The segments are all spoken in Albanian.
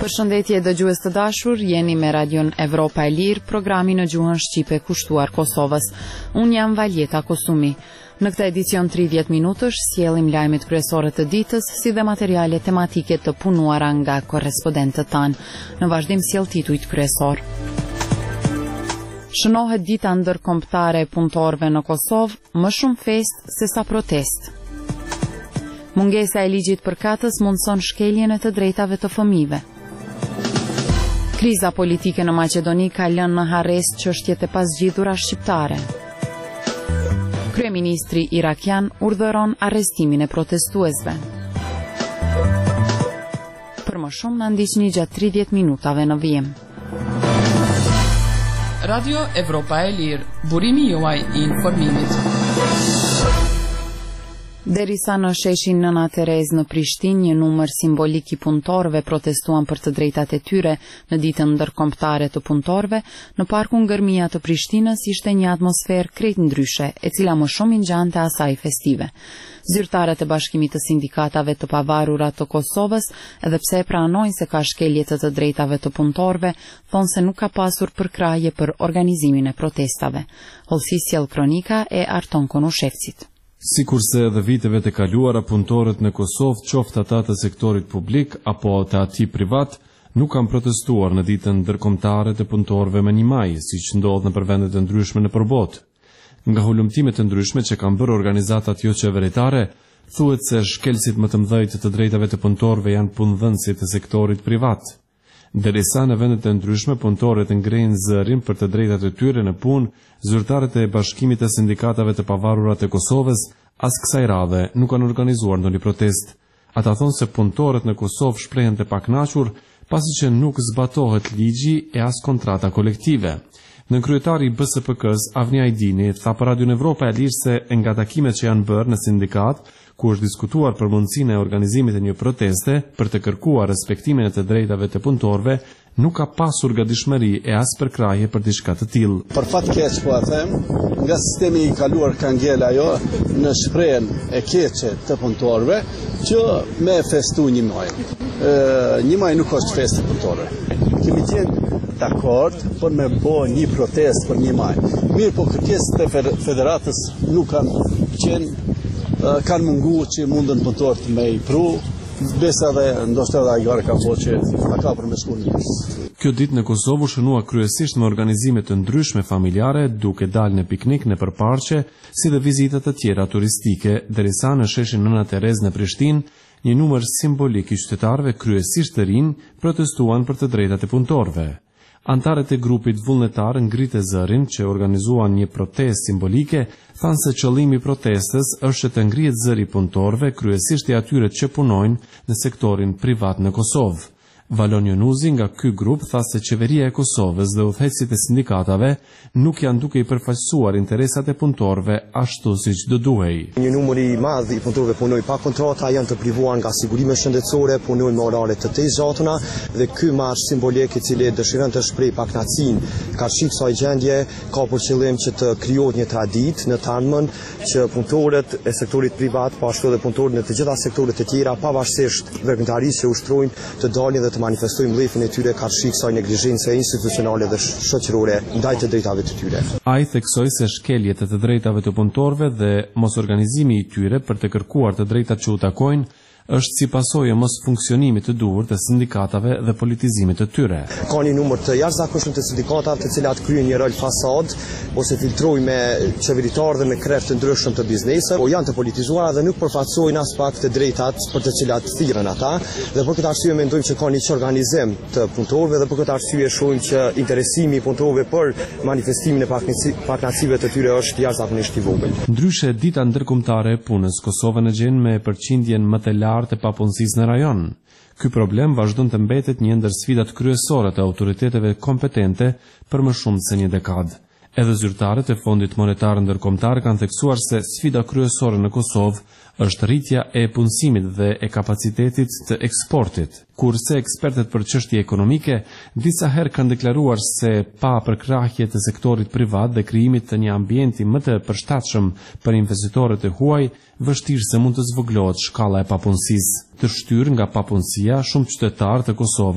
Përshëndetje dëgjues të dashur, jeni me Radion Evropa e Lirë, programi në gjuhën shqipe kushtuar Kosovës. Unë jam Valjeta Kosumi. Në këtë edicion 30 minutësh sjellim lajmet kryesore të ditës, si dhe materiale tematike të punuara nga korrespondentët tanë. Në vazhdim sjell titujt kryesor. Shënohet dita ndërkombëtare e punëtorëve në Kosovë, më shumë festë se sa protestë. Mungesa e ligjit përkatës mundson shkeljen e të drejtave të fëmijëve. Kriza politike në Maqedoni ka lënë në harresë çështjet e pasgjidhura shqiptare. Kryeministri irakian urdhëron arrestimin e protestuesve. Për më shumë na ndiqni gjatë 30 minutave në vijim. Radio Evropa e Lirë, burimi juaj I informimit. Derisa në sheshin Nëna Terez në Prishtinë, një numër simbolik I punëtorëve protestuan për të drejtat e tyre në ditën ndërkombëtare të punëtorëve, në parkun Gërmia të Prishtinës ishte një atmosferë krejt ndryshe, e cila më shumë I ngjante asaj festive. Zyrtarët e Bashkimit të Sindikatave të Pavarura të Kosovës, edhe pse pranojnë se ka shkelje të drejtave të punëtorëve, thonë se nuk ka pasur përkrahje për organizimin e protestave. Hollësi sjell kronika e Arton Konushevcit. Sikurse edhe viteve të kaluara, punëtorët në Kosovë, qoftë ata të sektorit publik apo të atij privat, nuk kanë protestuar në ditën ndërkombëtare të punëtorëve më 1 maj, siç ndodh në vende të ndryshme në botë. Nga hulumtimet të ndryshme që kanë bërë organizatat jo qeveritare, thuhet se shkelësit më të mëdhenj të drejtave të punëtorëve janë punëdhënësit e sektorit privat. Derisa në vendet të ndryshme punëtorët ngrejnë zërin për të drejtat e tyre në punë, zyrtarët e Bashkimit të Sindikatave të Pavarura të Kosovës as kësaj radhe nuk kanë organizuar ndonjë protestë. Ata thonë se punëtorët në Kosovë shprehen të pakënaqur pasi që nuk zbatohet ligji e as kontrata kolektive. Në kryetari I BSPK-s Avni Ajdini tha për Radion Evropa e Lirë se nga takimet që janë bërë në sindikat, ku është diskutuar për mundësinë e organizimit e një proteste për të kërkuar respektimin e të drejtave të punëtorëve, nuk ka pasur gatishmëri e as përkrahje për diçka të tillë. Për fat keq po a them, nga sistemi I kaluar ka ngel ajo në shprehjen e keqe të punëtorëve që me festu 1 maj. 1 maj nuk është festë punëtorëve. Kemi qenë dakord për me bo një protest për 1 maj. Mirë, po kërkesat e federatës nuk kanë mungu që mundën punëtorët me I pru, besa dhe ndoshta edhe ajgare ka po që ka përmeskuar një. Kjo ditë në Kosovë shënua kryesisht me organizime të ndryshme familjare, duke dalë në piknik në përparqe, si dhe vizitat të tjera turistike, derisa në sheshin Nëna Terez në Prishtinë, një numër simbolik I qytetarëve kryesisht të rinj protestuan për të drejtat e punëtorëve. Antarët e grupit vullnetar ngritë zërin që organizuan një protestë simbolike, thanë se qëllimi I protestës është të ngrihet zëri punëtorëve, kryesisht I atyre që punojnë në sektorin privat në Kosovë. Valon Jonuzi nga ky grup tha se qeveria e Kosovës dhe udhëheqësit e sindikatave nuk janë duke I përfaqësuar interesat e punëtorëve ashtu siç do duhej. Një numër I madh I punëtorëve punojnë pa kontrata, janë të privuar nga sigurime shëndetësore, punojnë me orare të tezgjatuna dhe ky marsh simbolik I cili dëshiron të shprehë pakënaqësinë karshik kësaj gjendje ka për qëllim që të krijohet një traditë në të ardhmen që punëtorët e sektorit privat, po ashtu edhe punëtorët në të gjitha sektoret e tjera pavarësisht veprimtarisë që ushtrojnë të dalin dhe të manifestojnë vlefin e tyre karshik kësaj neglizhence institucionale dhe shoqërore ndaj të drejtave të tyre. Ai theksoi se shkeljet e të drejtave të punëtorëve dhe mos organizimi I tyre për të kërkuar të drejtat që u takojnë është si pasojë mos funksionimit të duhur të sindikatave dhe politizimit të tyre. Ka një numër të jashtëzakonshëm të sindikatave të cilat kryejnë një rol fasad ose filtrojnë me qeveritarë dhe me kreft të ndryshëm të biznesit, po janë të politizuara dhe nuk përfaqësojnë as pak të drejtat për të cilat thirrën ata, dhe për këtë arsye mendojmë që ka një organizim të punëtorëve dhe për këtë arsye shohim që interesimi I punëtorëve për manifestimin e pakënaqësive të tyre është jashtëzakonisht I vogël. Ndryshe, dita ndërkombëtare e punës Kosovën e gjen me përqindjen më të lartë e papunësisë në rajon. Ky problem vazhdon të mbetet një ndër sfidat kryesore të autoriteteve kompetente për më shumë se 1 dekadë. Edhe zyrtarët e Fondit Monetar Ndërkombëtar kanë theksuar se sfida kryesore në Kosovë është rritja e punësimit dhe e kapacitetit të eksportit. Kurse ekspertët për çështje ekonomike disa herë kanë deklaruar se pa përkrahje të sektorit privat dhe krijimit të një ambienti më të përshtatshëm për investitorët e huaj, vështirë se mund të zvogëlohet shkalla e papunësisë. Të shtyrë nga papunësia, shumë qytetarë të Kosovës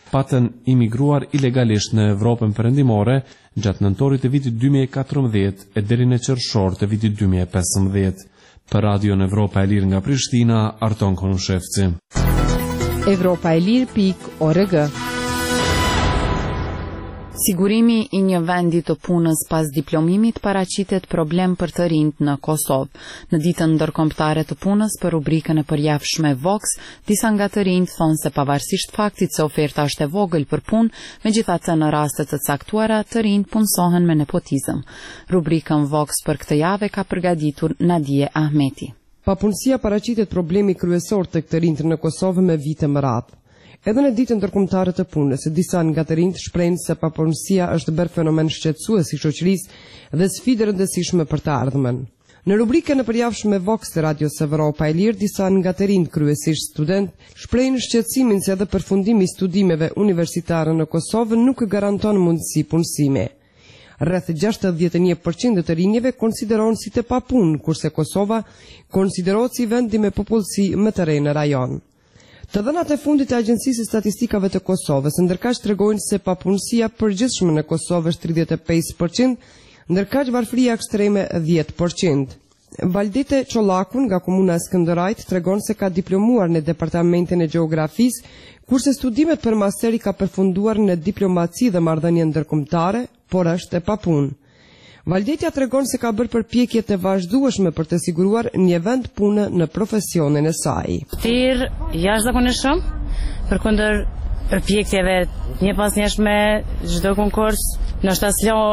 patën imigruar ilegalisht në Evropën Perëndimore gjatë nëntorit të vitit 2014 e deri në qershor të vitit 2015. Për Radion Evropa e Lirë nga Prishtina, Arton Konushevci. Evropaelir.org. Sigurimi i një vendi të punës pas diplomimit paraqitet problem për të rinjt në Kosovë. Në ditën ndërkombëtare të punës për rubrikën e përjavshme Vox, disa nga të rinjt thonë se pavarësisht faktit se oferta është e vogël për punë, megjithatë në raste të caktuara të rinjt punësohen me nepotizëm. Rubrikën Vox për këtë javë ka përgatitur Nadije Ahmeti. Papunësia paraqitet problemi kryesor të këtë rinjt në Kosovë me vite më radh. Edhe në ditën ndërkombëtare të punës, disa nga të rinjt shprehin se papunësia është bërë fenomen shqetësues i shoqërisë dhe sfidë rëndësishme për të ardhmen. Në rubrikën e përjavshme Vox të Radios Evropa e Lirë, disa nga të rinjt, kryesisht student, shprehin shqetësimin se edhe përfundimi i studimeve universitare në Kosovë nuk garanton mundësi punësimi. Rreth 61% të rinjve konsiderohen si të papunë, kurse Kosova konsiderohet si vendi me popullsi më të re në rajon. Të dhënat e fundit e Agjencisë së Statistikave të Kosovës ndërkaq tregojnë se papunësia përgjithshme në Kosovë është 35%, ndërkaq varfëria ekstreme 10%. Valdete Çollakun nga komuna e Skënderajt tregon se ka diplomuar në departamentin e gjeografisë, kurse studimet për masteri ka përfunduar në diplomaci dhe marrëdhënie ndërkombëtare, por është e papunë. Valdetja tregon se ka bërë përpjekje të vazhdueshme për të siguruar një vend pune në profesionin e saj. Vërtet jashtëzakonisht përkundër përpjekjeve një pas njëshme çdo konkurs, ndoshta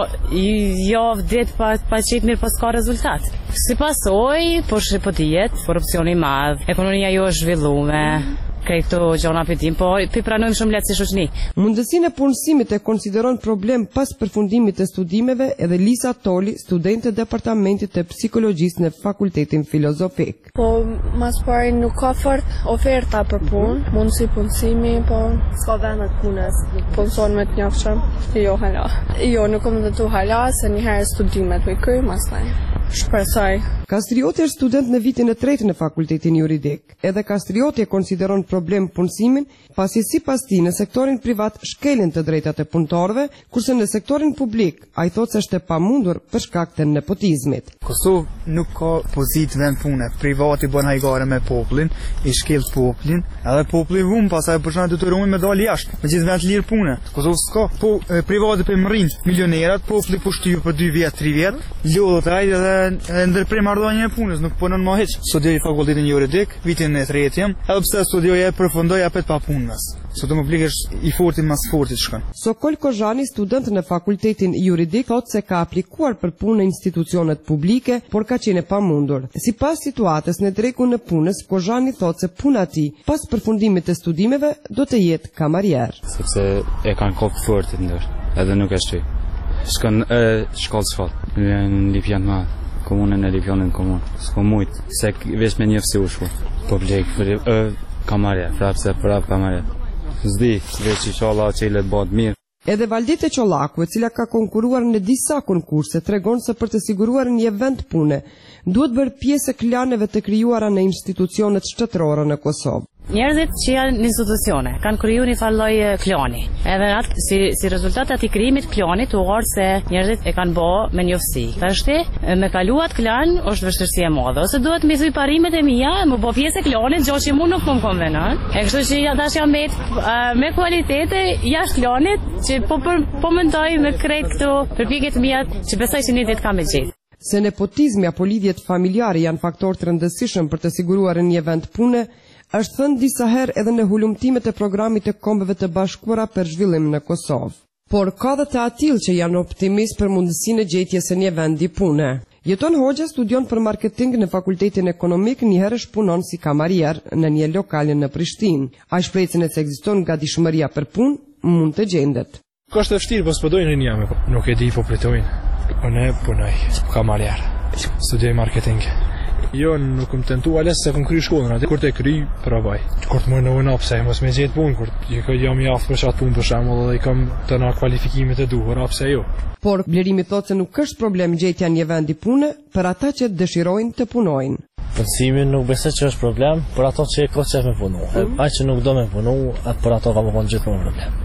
jo vdet pa qetë mirë, pas ka rezultat. Sipas oj, po dihet, korrupsioni i madh, ekonomia jo është zhvilluar. Këto gjona pëtim, po pranojmë shumë lehtë si shoqëni. Mundësinë e punësimit e konsideron problem pas përfundimit të studimeve edhe Lisa Toli, studente e departamentit të psikologjisë në Fakultetin Filozofik. Po mas pari nuk ka fort oferta për punë, mundësi punësimi, po s'ka vendet punës. Punëson me të njofshëm, jo hala. Jo, nuk kam dhëtu hala, se njëherë studimet me këj, mastaj. Shpresoj. Kastrioti është student në vitin e 3 në Fakultetin Juridik. Edhe Kastrioti e konsideron problem punësimin, pasi sipas tij në sektorin privat shkelin të drejtat e punëtorëve, kurse në sektorin publik ai thotë se është e pamundur për shkak të nepotizmit. Kosovë nuk ka pozitë vend pune. Privati bën hajgare me popullin, i shkel popullin, edhe populli vum pastaj për shkak të detyrimit me dalë jashtë, me gjithë vend lirë pune. Kosovë s'ka. Po privati për mrin milionerat, populli po shtyp për 2 vjet, 3 vjet, lodhet ai edhe ndërprej marrëdhënie e punës, nuk punon më hiç. Studioj fakultetin juridik, vitin e 3 jam, edhe pse studioj e përfundoj apet pa punës. Sot më plikesh i forti mas fortit shkon. Sokol Kozhani, student në Fakultetin Juridik, thotë se ka aplikuar për punë në institucionet publike, por ka qenë pamundur. Sipas situatës në drekun e punës, Kozhani thotë se puna e tij pas përfundimit të studimeve do të jetë kamarier. Sepse e kanë kopë fortit ndër, edhe nuk e shtyj. Shkon shkollë, në Lipjan më, komunën e Lipjanën komunë. S'ko mujt, se vesh me njëfësi u shku. Po blek, kamarier, prap kamarier. Zdi, veç i shala që i letë batë mirë. Edhe Valdete Çollaku, e cila ka konkuruar në disa konkurse, tregon se për të siguruar një vend pune, duhet bërë pjesë e klaneve të krijuara në institucionet shtetërore në Kosovë. Njerëzit që janë në institucione kanë kriju një farë lloj klani. Edhe atë si rezultat të atij krijimit klanit u ardh se njerëzit e kanë bë me njofsi. Tashti me kaluat klan është vështirësi e madhe. Ose duhet me zy parimet e mia, më bë pjesë e klanit, gjë që unë nuk më konvenon. E kështu që tash jam me kualitete jashtë klanit që po mendoj me krejt këto përpjekjet mia që besoj se një ditë kam me gjithë. Se nepotizmi apo lidhjet familjare janë faktor të rëndësishëm për të siguruar një vend pune, është thënë disa herë edhe në hulumtimet e programit të Kombeve të Bashkuara për zhvillim në Kosovë. Por ka dhe të atill që janë optimist për mundësinë e gjetjes së një vendi pune. Jeton Hoxha studion për marketing në Fakultetin Ekonomik, njëherë punon si kamarier në një lokal në Prishtinë. Ai shpreh se ekziston gatishmëria për punë, mund të gjendet. Ka është vështirë, po s'podojnë rinë jam. Nuk e di po pritojnë. Unë punoj kamarier. Studioj marketing. Jo, nuk më tentu ales se këm kry shkollën, atë kur të kry, provoj. Kur të më në vëna pse, mos me gjetë punë, kur jam i aftë për shatë punë për shemull dhe i kam të na kvalifikimet e duhur, pse jo. Por Blerimi thotë se nuk është problem gjetja një vendi pune për ata që dëshirojnë të punojnë. Punësimi nuk besoj që është problem, për ato që e ka qef me punu. Ai që nuk do me punu, atë për ato ka më konë gjithmonë problem.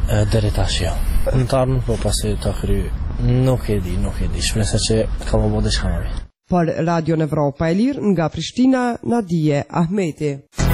Deri tash jo. Në të ardhmen po pasi ta kry. Nuk e di. Shpresa që ka më bërë diçka më mirë. Për Radion Evropa e Lirë nga Prishtina, Nadije Ahmeti.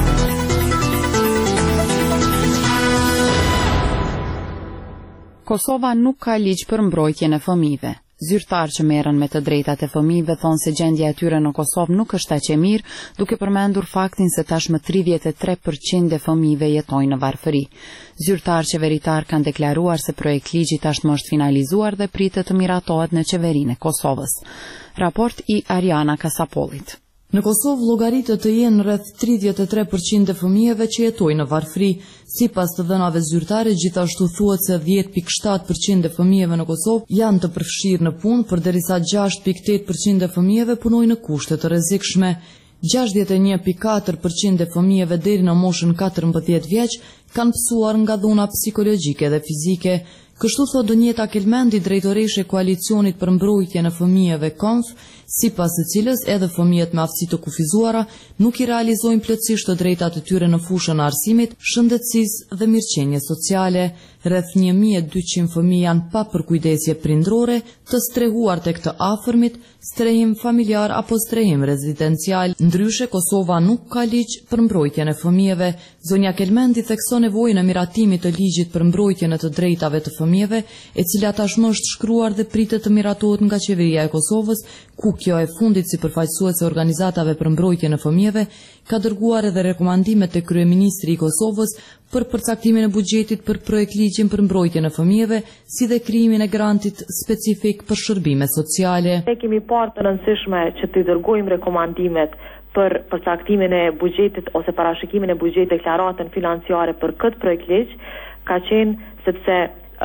Kosova nuk ka ligj për mbrojtjen e fëmijëve. Zyrtar që merren me të drejtat e fëmijëve thonë se gjendja e tyre në Kosovë nuk është aq e mirë, duke përmendur faktin se tashmë 33% e fëmijëve jetojnë në varfëri. Zyrtar qeveritar kanë deklaruar se projekt ligji tashmë është finalizuar dhe pritet të miratohet në qeverinë e Kosovës. Raport i Ariana Kasapolit. Në Kosovë llogaritet të jenë rreth 33% e fëmijëve që jetojnë në varfëri. Sipas të dhënave zyrtare, gjithashtu thuhet se 10.7% e fëmijëve në Kosovë janë të përfshirë në punë, përderisa 6.8% e fëmijëve punojnë në kushte të rrezikshme. 61.4% e fëmijëve deri në moshën 14 vjeç kanë pësuar nga dhuna psikologjike dhe fizike. Kështu thot Donjeta Kelmendi, drejtoreshe e Koalicionit për mbrojtjen e fëmijëve KONF, sipas së cilës edhe fëmijët me aftësi të kufizuara nuk i realizojnë plotësisht të drejtat e tyre në fushën e arsimit, shëndetësisë dhe mirëqenies sociale. Rreth 1200 fëmijë janë pa përkujdesje prindrore, të strehuar tek të afërmit, strehim familjar apo strehim rezidencial. Ndryshe, Kosova nuk ka ligj për mbrojtjen e fëmijëve. Zonja Kelmendi thekson nevojën e miratimit të ligjit për mbrojtjen e të drejtave të fëmijëve, e cila tashmë është shkruar dhe pritet të miratohet nga qeveria e Kosovës, ku kjo e fundit si përfaqësues e organizatave për mbrojtjen e fëmijëve ka dërguar edhe rekomandime te kryeministri i Kosovës për përcaktimin e buxhetit për projekt ligjin për mbrojtjen e fëmijëve, si dhe krijimin e grantit specifik për shërbime sociale. Ne kemi parë të rëndësishme që të dërgojmë rekomandimet për përcaktimin e buxhetit ose parashikimin e buxhetit, deklaratën financiare për këtë projekt ligj, ka qenë sepse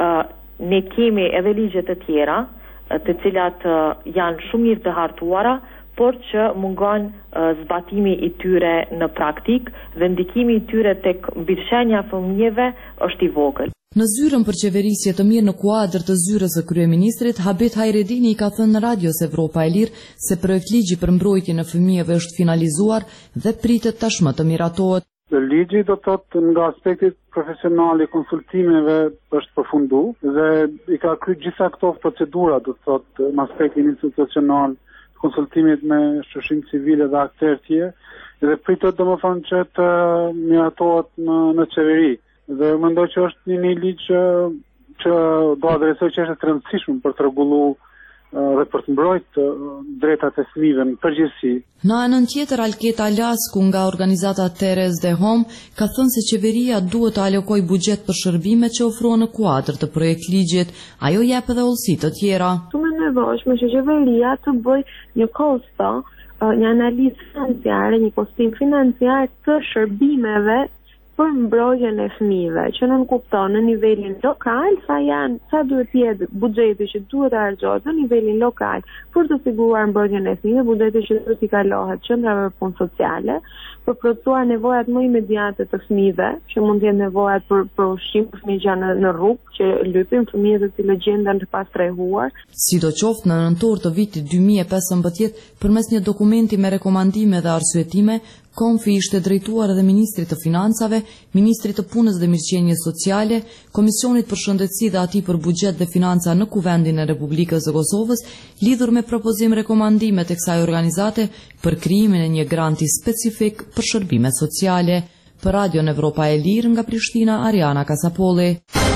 ne kemi edhe ligje të tjera, të cilat janë shumë mirë të hartuara, por që mungon zbatimi i tyre në praktik dhe ndikimi i tyre tek mbështetja e fëmijëve është i vogël. Në zyrën për qeverisje të mirë në kuadër të zyrës së kryeministrit, Habet Hajredini i ka thënë në Radios Evropa e Lirë se projekt ligji për mbrojtjen e fëmijëve është finalizuar dhe pritet tashmë të miratohet. Ligji do të thotë nga aspekti profesional i konsultimeve është përfundu dhe i ka kryer gjitha këto procedura, do të thotë në aspektin institucional, konsultimit me shoqërinë civile dhe aktorë tjerë, dhe pritet domethënë që të miratohet në qeveri. Dhe mendoj që është një ligj që do adresojë çështje të rëndësishme për të rregulluar dhe për të mbrojtë drejtat e fëmijëve në përgjithësi. Në anën tjetër, Alketa Lasku nga organizata Teres de Home ka thënë se qeveria duhet të alokojë buxhet për shërbimet që ofrohen në kuadër të projekt ligjit. Ajo jep edhe ullësi të tjera. Shumë e nevojshme që qeveria të bëjë një kosto, një analizë financiare, një kostim financiar të shërbimeve për mbrojtjen e fëmijëve, që nuk kupton në nivelin lokal sa duhet të jetë buxheti që duhet të harxohet në nivelin lokal për të siguruar mbrojtjen e fëmijëve, buxheti që duhet të kalohet qendrave për punë sociale, për plotësuar nevojat më imediate të fëmijëve, që mund të jenë nevojat për ushqim për fëmijë që janë në rrugë, që lypin fëmijët të cilët gjenden të pastrehuar. Sidoqoftë, në nëntor të vitit 2015, përmes një dokumenti me rekomandime dhe arsyetime, Konfi ishte drejtuar edhe Ministrit të Financave, Ministrit të Punës dhe Mirëqenies Sociale, Komisionit për Shëndetësi dhe atij për Buxhet dhe Financa në Kuvendin e Republikës së Kosovës, lidhur me propozim rekomandime të kësaj organizate për krijimin e një granti specifik për shërbime sociale. Për Radion Evropa e Lirë nga Prishtina, Ariana Kasapolli.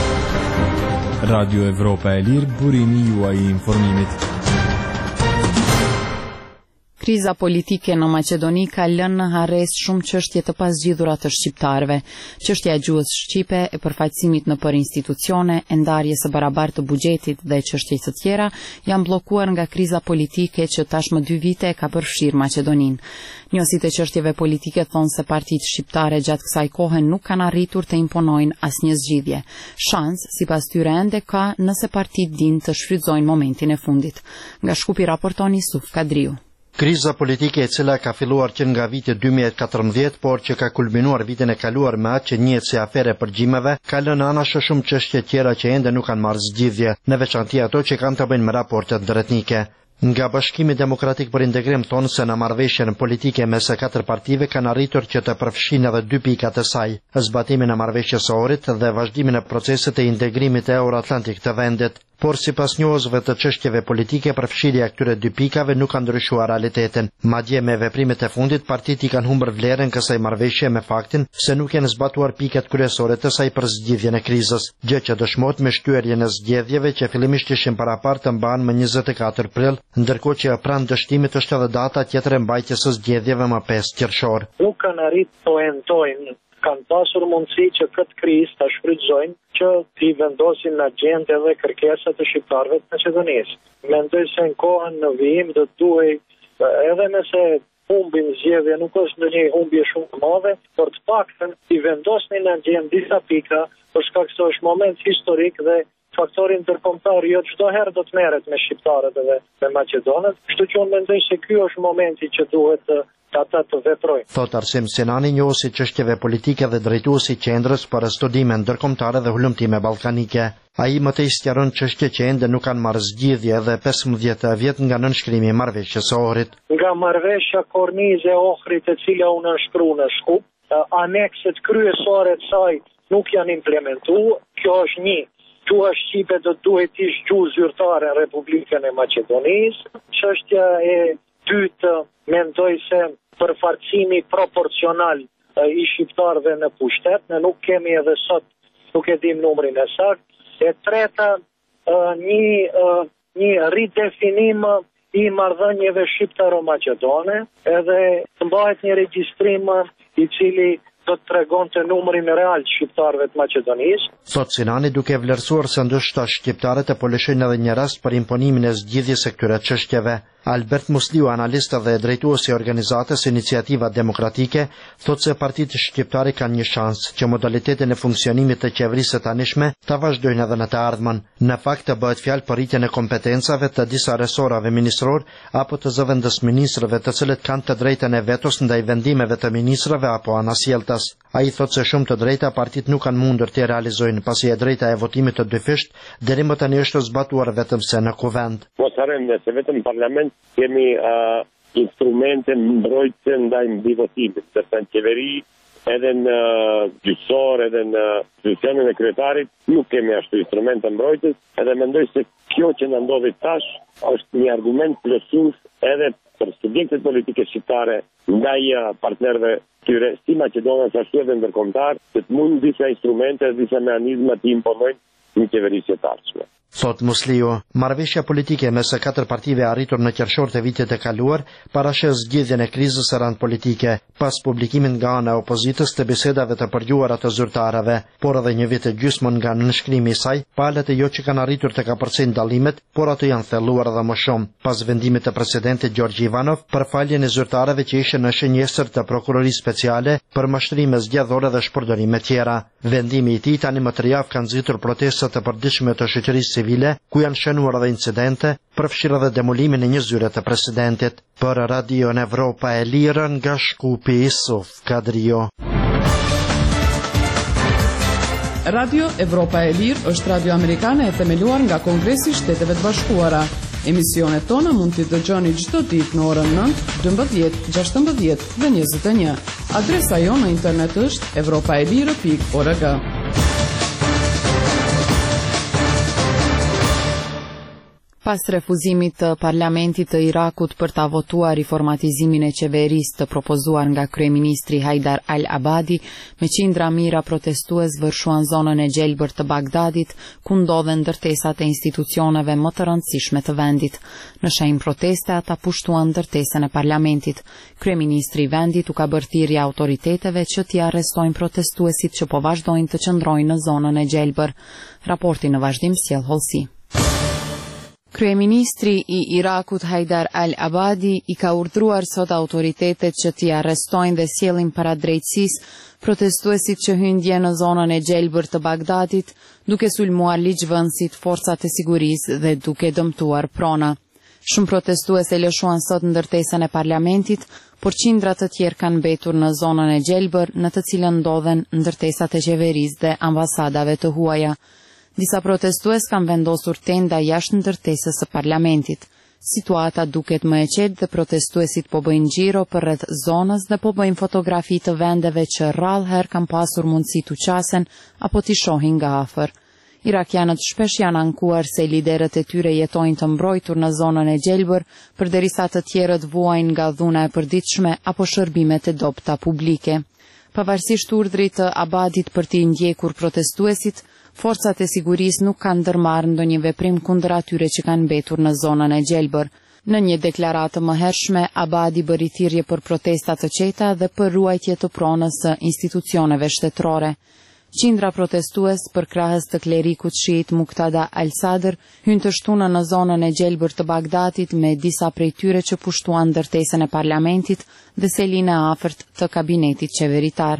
Radio Evropa e Lirë, burimi juaj i informimit. Kriza politike në Maqedoni ka lënë në harres shumë çështje të pazgjidhura të shqiptarëve. Çështja e gjuhës shqipe, e përfaqësimit në për institucione, e ndarjes së barabartë të buxhetit dhe çështje të tjera janë bllokuar nga kriza politike që tashmë 2 vite ka përfshirë Maqedoninë. Njësit e çështjeve politike thonë se partitë shqiptare gjatë kësaj kohe nuk kanë arritur të imponojnë asnjë zgjidhje. Shans, sipas tyre, ende ka nëse partitë dinë të shfrytëzojnë momentin e fundit. Nga Shkupi raporton Yusuf Kadriu. Kriza politike e cila ka filluar që nga viti 2014, por që ka kulminuar vitin e kaluar me atë që njihet si afere përgjimeve, ka lënë anash shumë çështje tjera që ende nuk kanë marrë zgjidhje, në veçanti ato që kanë të bëjnë me raportet drejtnike. Nga Bashkimi Demokratik për Integrim thonë se në marrëveshjen politike mes së 4 partive kanë arritur që të përfshin edhe 2 pikat e saj, zbatimin e marrëveshjes së orit dhe vazhdimin e procesit të integrimit e Euroatlantik të vendit. Por sipas njohësve të çështjeve politike, përfshirja e këtyre 2 pikave nuk ka ndryshuar realitetin. Madje me veprimet e fundit, partitë i kanë humbur vlerën kësaj marrëveshje me faktin se nuk janë zbatuar pikat kryesore të saj për zgjidhjen e krizës, gjë që dëshmohet me shtyerjen e zgjedhjeve që fillimisht ishin parapar të mbahen më 24 prill, ndërkohë që pranë dështimit është edhe data tjetër e mbajtjes së zgjedhjeve më 5 qershor. Nuk kanë arritur të orientojnë, kanë pasur mundësi që këtë krizë ta shfrytëzojnë që t'i vendosin në agjendë edhe kërkesat e shqiptarëve të Maqedonisë. Mendoj se në kohën në vijim do duhej, edhe nëse humbin zgjedhje, nuk është ndonjë humbje shumë e madhe, por të paktën t'i vendosnin në agjendë disa pika, për shkak se është moment historik dhe faktori ndërkombëtar jo çdo herë do të merret me shqiptarët edhe me maqedonët, kështu që unë mendoj se ky është momenti që duhet ata të veprojnë. Thot Arsim Sinani, njohësi çështjeve politike dhe drejtuesi qendrës për studime ndërkombëtare dhe hulumtime ballkanike. Ai më tej sqaron çështje që ende nuk kanë marrë zgjidhje edhe 15 vjet nga nënshkrimi i marrëveshjes së Ohrit. Nga marrëveshja Kornize e Ohrit e cila u nënshkrua në Shkup, anekset kryesore të saj nuk janë implementuar. Kjo është një. Gjuha shqipe do duhet të ishte gjuhë zyrtare në Republikën e Maqedonisë. Çështja e dytë mendoj se përfaqësimi proporcional i shqiptarëve në pushtet, ne nuk kemi edhe sot, nuk e dim numrin e saktë. E treta, një ridefinim i marrëdhënieve shqiptaro-maqedone, edhe të mbahet një regjistrim i cili do të tregonte numrin real të shqiptarëve të Maqedonisë. Thot Sinani, duke vlerësuar se ndoshta shqiptarët e po lëshojnë edhe një rast për imponimin e zgjidhjes së këtyre çështjeve. Albert Musliu, analist dhe drejtuesi i organizatës Iniciativa Demokratike, thot se partitë shqiptare kanë një shans që modalitetin e funksionimit të qeverisë së tanishme ta vazhdojnë edhe në të ardhmen. Në fakt të bëhet fjalë për rritjen e kompetencave të disa resorave ministror apo të zëvendësministrëve, të cilët kanë të drejtën e vetos ndaj vendimeve të ministrave apo anasjelltas. Ai thot se shumë të drejta partitë nuk kanë mundur të realizojnë, pasi e drejta e votimit të dyfisht deri më tani është zbatuar vetëm se në kuvend. Mos harrojmë se vetëm parlament kemi instrumente mbrojtëse ndaj mbivotimit, sepse në qeveri, edhe në gjyqësor, edhe në institucionin e kryetarit, nuk kemi ashtu instrumente mbrojtës, edhe mendoj se kjo që na ndodhi tash është një argument plotësues edhe për subjektet politike shqiptare ndaj partnerëve tyre, si maqedonës ashtu edhe ndërkombëtar, se të mund disa instrumente, disa mekanizma të imponojnë një qeverisje të ardhshme. Thot Musliu, marrëveshja politike mes së 4 partive arritur në qershor të vitit të kaluar parashë zgjidhjen e krizës së rand politike, pas publikimit nga ana e opozitës të bisedave të përgjuara të zyrtarëve, por edhe një vit e gjysmën nga nënshkrimi i saj, palët e jo që kanë arritur të kapërcejnë dallimet, por ato janë thelluar edhe më shumë, pas vendimit të presidentit Gjorgji Ivanov për faljen e zyrtarëve që ishin në shënjestër të prokurorisë speciale për mashtrime zgjedhore dhe shpërdorime tjera. Vendimi i tij tani më 3 javë kanë nxitur protesta të përditshme të shoqërisë civile, ku janë shënuar edhe incidente, përfshirë edhe demolimin e një zyre të presidentit. Për Radio Evropa e Lirë nga Shkupi, Isuf Kadrio. Radio Evropa e Lirë është radio amerikane e themeluar nga Kongresi i Shteteve të Bashkuara. Emisionet tona mund t'i dëgjoni çdo ditë në orën 9, 12, 16 dhe 21. Adresa jonë në internet është europaelire.org. Pas refuzimit të parlamentit të Irakut për ta votuar riformatizimin e qeverisë të propozuar nga kryeministri Haidar al-Abadi, me qindra mira protestues vërshuan zonën e gjelbër të Bagdadit, ku ndodhen ndërtesat e institucioneve më të rëndësishme të vendit. Në shenjë proteste ata pushtuan ndërtesën e parlamentit. Kryeministri i vendit u ka bërë thirrje autoriteteve që t'i arrestojnë protestuesit që po vazhdojnë të qëndrojnë në zonën e gjelbër. Raporti në vazhdim sjell Holsi. Kryeministri i Irakut Haidar al-Abadi i ka urdhëruar sot autoritetet që t'i arrestojnë dhe sjellin para drejtësisë protestuesit që hynë dje në zonën e gjelbër të Bagdadit, duke sulmuar ligjvënësit, forcat e sigurisë dhe duke dëmtuar prona. Shumë protestues e lëshuan sot ndërtesën e parlamentit, por qindra të tjerë kanë mbetur në zonën e gjelbër, në të cilën ndodhen ndërtesat e qeverisë dhe ambasadave të huaja. Disa protestues kanë vendosur tenda jashtë ndërtesës së parlamentit. Situata duket më e qetë dhe protestuesit po bëjnë xhiro përreth zonës dhe po bëjnë fotografi të vendeve që rrallëherë kanë pasur mundësi t'u qasen apo t'i shohin nga afër. Irakianët shpesh janë ankuar se liderët e tyre jetojnë të mbrojtur në zonën e gjelbër, përderisa të tjerët vuajnë nga dhuna e përditshme apo shërbimet e dobta publike. Pavarësisht urdhrit të Abadit për t'i ndjekur protestuesit, forcat e sigurisë nuk kanë ndërmarrë ndonjë veprim kundër atyre që kanë mbetur në zonën e gjelbër. Në një deklaratë më hershme, Abadi bëri thirrje për protesta të qeta dhe për ruajtje të pronës së institucioneve shtetërore. Qindra protestues për krahës të klerikut shiit Muqtada al-Sadr hynë të shtunë në zonën e gjelbër të Bagdatit me disa prej tyre që pushtuan ndërtesën e parlamentit dhe selin e afërt të kabinetit qeveritar.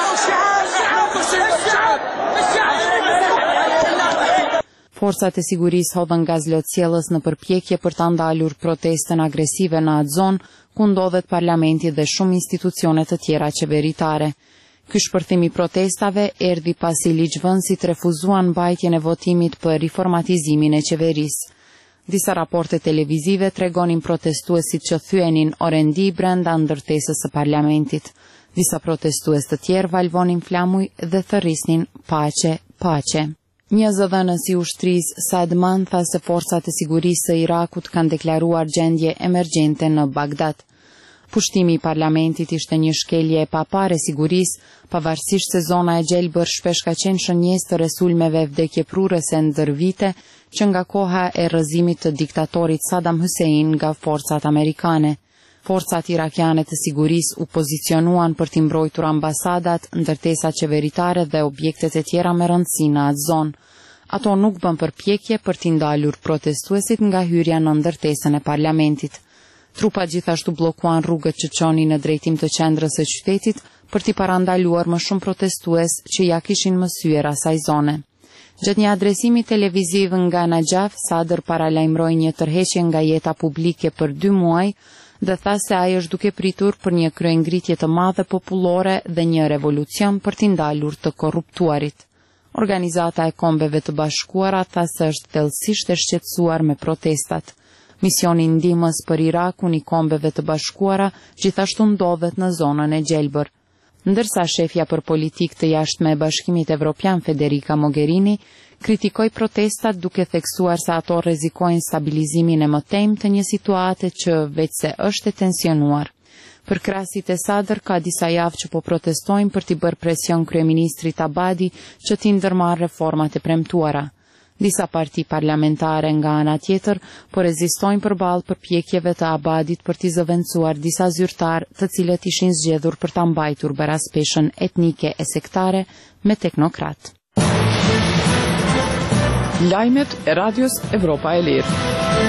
Forcat e sigurisë hodhën gazlotësjellës në përpjekje për ta ndalur protestën agresive në atë zonë ku ndodhet parlamenti dhe shumë institucione të tjera qeveritare. Ky shpërthim i protestave erdhi pasi ligjvënësit refuzuan mbajtjen e votimit për riformatizimin e qeverisë. Disa raporte televizive tregonin protestuesit që thyenin orendi brenda ndërtesës së parlamentit. Disa protestues të tjerë valvonin flamuj dhe thërrisnin paqe, paqe. Një zëdhënës i ushtrisë Sadman tha se forcat e sigurisë së Irakut kanë deklaruar gjendje emergjente në Bagdad. Pushtimi i parlamentit ishte një shkelje e papare sigurisë, pavarësisht se zona e gjelbër shpesh ka qenë shënjesë të resulmeve vdekjeprurëse ndër vite që nga koha e rrëzimit të diktatorit Saddam Hussein nga forcat amerikane. Forcat irakiane të sigurisë u pozicionuan për t'i mbrojtur ambasadat, ndërtesat qeveritare dhe objektet e tjera me rëndësi në atë zonë. Ato nuk bën përpjekje për t'i ndalur protestuesit nga hyrja në ndërtesën e parlamentit. Trupat gjithashtu bllokuan rrugët që çonin në drejtim të qendrës së qytetit për t'i parandaluar më shumë protestues që ja kishin mësyer asaj zone. Gjatë një adresimi televiziv nga Najaf, Sadr paralajmëroi një tërheqje nga jeta publike për 2 muaj dhe tha se ai është duke pritur për një kryengritje të madhe popullore dhe një revolucion për t'i ndalur të korruptuarit. Organizata e Kombeve të Bashkuara tha se është thellësisht e shqetësuar me protestat. Misioni ndihmës për Irakun i Kombeve të Bashkuara gjithashtu ndodhet në zonën e gjelbër. Ndërsa shefja për politikë të jashtme e Bashkimit Evropian Federica Mogherini kritikoi protestat duke theksuar se ato rrezikojnë stabilizimin e mëtejmë të një situate që veçse është e tensionuar. Për krahasit e Sadr ka disa javë që po protestojnë për t'i bërë presion kryeministrit Abadi që t'i ndërmarrë reformat e premtuara. Disa parti parlamentare nga ana tjetër po rezistojnë përballë përpjekjeve të Abadit për t'i zëvendësuar disa zyrtar të cilët ishin zgjedhur për ta mbajtur baraspeshën etnike e sektare me teknokrat. Lajmet e Radios Evropa e Lirë.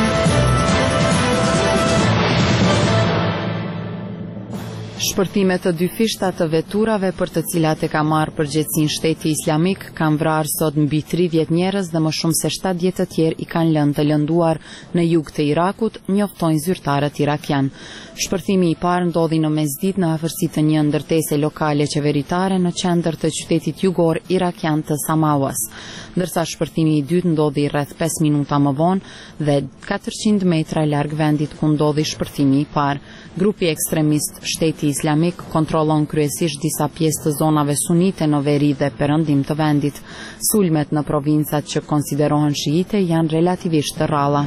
Shpërtimet të dyfishta të veturave për të cilat e ka marrë përgjegjësinë Shteti Islamik kanë vrarë sot mbi 30 njerëz dhe më shumë se 70 të tjerë i kanë lënë të lënduar në jug të Irakut, njoftojnë zyrtarët irakian. Shpërthimi i parë ndodhi në mesditë në afërsi të një ndërtese lokale qeveritare në qendër të qytetit jugor irakian të Samawas, ndërsa shpërthimi i dytë ndodhi rreth 5 minuta më vonë dhe 400 metra larg vendit ku ndodhi shpërthimi i parë. Grupi ekstremist Shteti Islamik kontrollon kryesisht disa pjesë të zonave sunite në veri dhe perëndim të vendit. Sulmet në provincat që konsiderohen shiite janë relativisht të rralla.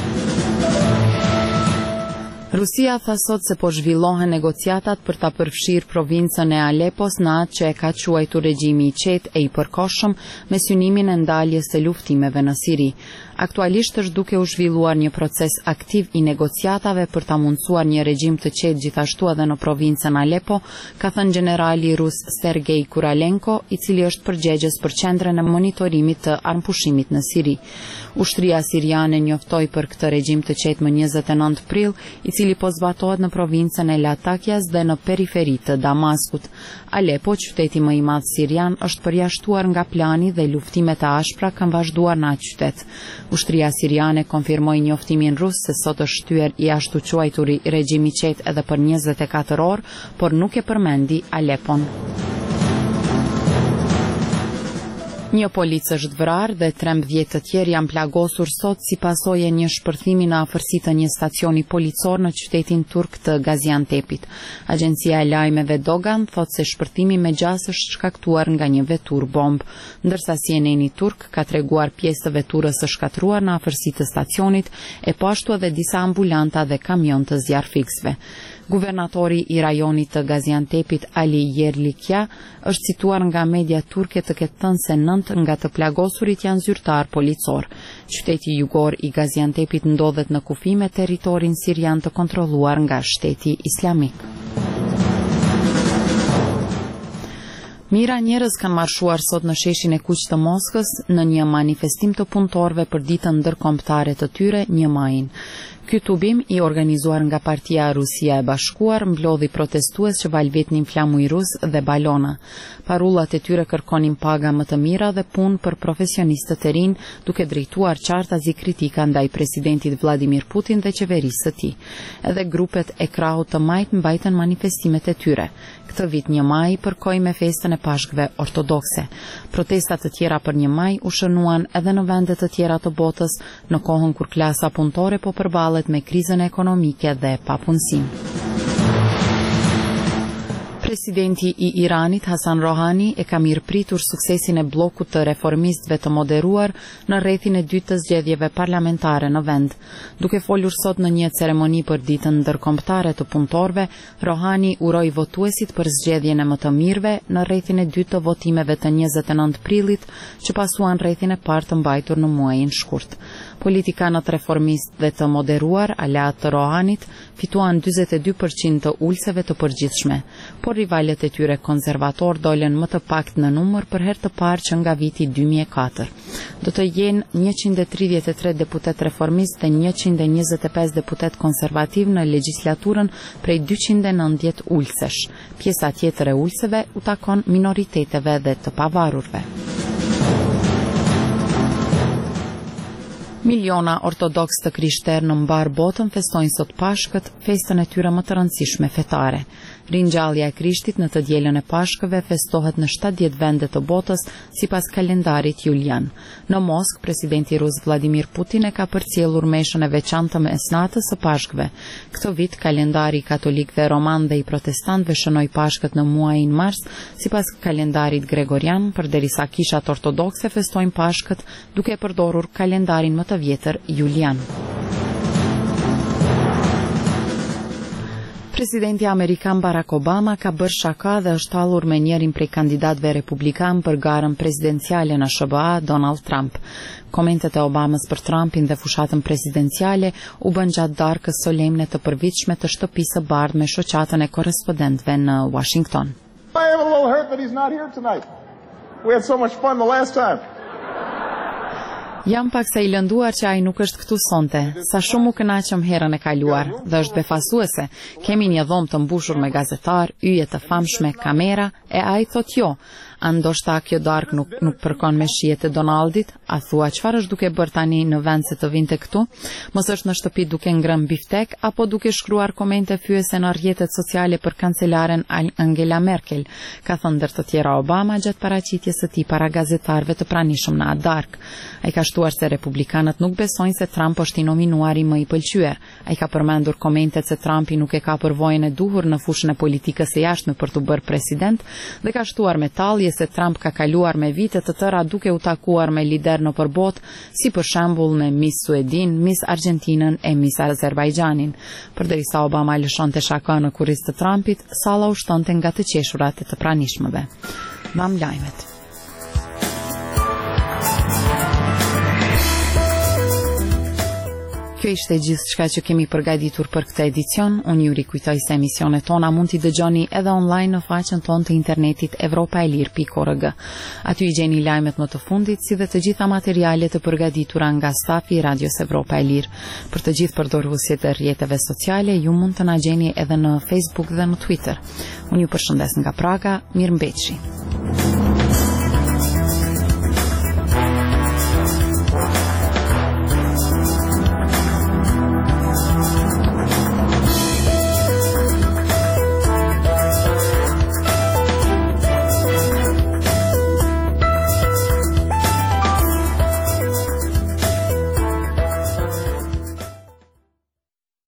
Rusia tha sot se po zhvillohen negociatat për ta përfshirë provincën e Alepos në atë që e ka quajtur regjimi i qetë e i përkohshëm me synimin e ndaljes së luftimeve në Siri. Aktualisht është duke u zhvilluar një proces aktiv i negociatave për ta mundsuar një regjim të qetë gjithashtu edhe në provincën Alepo, ka thënë generali rus Sergei Kuralenko, i cili është përgjegjës për qendrën e monitorimit të armpushimit në Siri. Ushtria siriane njoftoi për këtë regjim të qetë më 29 prill, i cili po zbatohet në provincën e Latakias dhe në periferi të Damaskut. Alepo, qyteti më i madh sirian, është përjashtuar nga plani dhe luftimet e ashpra kanë vazhduar në atë qytet. Ushtria siriane konfirmoi njoftimin rus se sot është shtyer i ashtu quajturi regjim i qetë edhe për 24 orë, por nuk e përmendi Alepon. Një polic është vrarë dhe 13 të tjerë janë plagosur sot si pasojë e një shpërthimi në afërsi të një stacioni policor në qytetin turk të Gaziantepit. Agjencia e lajmeve Dogan thot se shpërthimi me gjas është shkaktuar nga një veturë bomb, ndërsa CNN-i turk ka treguar pjesë të veturës së shkatruar në afërsi të stacionit, e po ashtu edhe disa ambulanta dhe kamion të zjarrfiksve. Guvernatori i rajonit të Gaziantepit Ali Yerlikja është cituar nga media turke të ketë thënë se 9 nga të plagosurit janë zyrtar policor. Qyteti jugor i Gaziantepit ndodhet në kufi me territorin sirian të kontrolluar nga Shteti Islamik. Mira njerëz kanë marshuar sot në sheshin e Kuq të Moskës në një manifestim të punëtorëve për ditën ndërkombëtare të tyre 1 majin. Ky tubim i organizuar nga Partia Rusia e Bashkuar mblodhi protestues që valvetnin flamujruz dhe balona. Parullat e tyre kërkonin paga më të mira dhe punë për profesionistët e rinj, duke drejtuar qartazi kritika ndaj presidentit Vladimir Putin dhe qeverisë së tij. Edhe grupet e krahut të majt mbajtën manifestimet e tyre. Këtë vit 1 maj përkoi me festën e Pashkëve ortodokse. Protestat të tjera për 1 maj u shënuan edhe në vende të tjera të botës, në kohën kur klasa punëtore po përballet me krizën ekonomike dhe papunësinë. Presidenti i Iranit Hasan Rohani e ka mirëpritur suksesin e bllokut të reformistëve të moderuar në rrethin e dytë të zgjedhjeve parlamentare në vend. Duke folur sot në një ceremoni për ditën ndërkombëtare të punëtorëve, Rohani uroi votuesit për zgjedhjen e më të mirëve në rrethin e dytë të votimeve të 29 prillit, që pasuan rrethin e parë të mbajtur në muajin shkurt. Politikanët reformistë dhe të moderuar, aleat të Rohanit, fituan 42% të ulseve të përgjithshme, por rivalet e tyre konservator dolen më të pakt në numër për herë të parë që nga viti 2004. Do të jenë 133 deputet reformist dhe 125 deputet konservativ në legjislaturën prej 290 ulsesh. Pjesa tjetër e ulseve u takon minoriteteve dhe të pavarurve. Miliona ortodoks të krishterë në mbar botën festojnë sot Pashkët, festën e tyre më të rëndësishme fetare. Ringjallja e Krishtit në të dielën e Pashkëve festohet në 70 vende të botës sipas kalendarit julian. Në Moskë, presidenti rus Vladimir Putin e ka përcjellur meshën e veçantë të mesnatës së Pashkëve. Këtë vit kalendari i katolikëve roman dhe i protestantëve shënoi Pashkët në muajin mars sipas kalendarit gregorian, përderisa kishat ortodokse festojnë Pashkët duke përdorur kalendarin më të vjetër julian. Presidenti Amerikan Barack Obama ka bërë shaka dhe është hallur me njërin prej kandidatëve republikan për garën presidenciale në SBA, Donald Trump. Komentet e Obamës për Trumpin dhe fushatën presidenciale u bën gjatë darkës solemne të përvitshme të shtëpisë së bardhë me shoqatën e korrespondentëve në Washington. I am a little hurt that he's not here tonight. We had so much fun the last time. Jam pak sa i lënduar që ai nuk është këtu sonte, sa shumë u kënaqëm herën e kaluar, dhe është befasuese. Kemi një dhomë të mbushur me gazetar, yje të famshme, kamera, e ai thot jo. A ndoshta kjo darkë nuk përkon me shijet e Donaldit? A thua çfarë është duke bërë tani në vend se të vinte këtu? Mos është në shtëpi duke ngrënë biftek apo duke shkruar komente fyese në rrjetet sociale për kancelaren Angela Merkel, ka thënë ndër të tjera Obama gjatë paraqitjes së tij para gazetarëve të pranishëm në atë darkë. Ai ka shtuar se republikanët nuk besojnë se Trump është i nominuari më i pëlqyer. Ai ka përmendur komentet se Trumpi nuk e ka përvojën e duhur në fushën e politikës së jashtme për të bërë president dhe ka shtuar me tallje se Trump ka kaluar me vite të tëra duke u takuar me lider në përbot, si për shembull me Miss Suedin, Miss Argentinën e Miss Azerbajxhanin. Përderisa Obama lëshonte shaka në kurriz të Trumpit, salla u shtonte nga të qeshurat e të pranishmëve. Mbam lajmet. Kjo ishte gjithçka që kemi përgatitur për këtë edicion. Unë ju rikujtoj se emisionet tona mund t'i dëgjoni edhe online në faqen tonë të internetit evropaelir.org. Aty i gjeni lajmet më të fundit, si dhe të gjitha materialet të përgatitura nga stafi i Radios Evropa e Lirë. Për të gjithë përdorësit e rrjeteve sociale, ju mund të na gjeni edhe në Facebook dhe në Twitter. Unë ju përshëndes nga Praga, mirëmbëjtje.